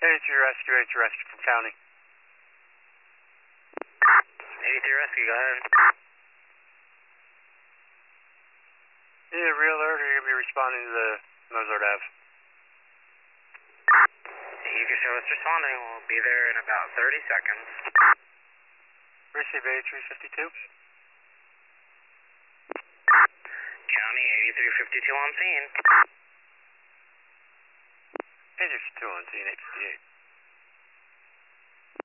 83 Rescue from County. 83 Rescue, go ahead. Yeah, real alert, or you're going to be responding to the Mozart Ave? You can show us responding. We'll be there in about 30 seconds. Receive 8352. County 8352 on scene. 8352 on scene, 858.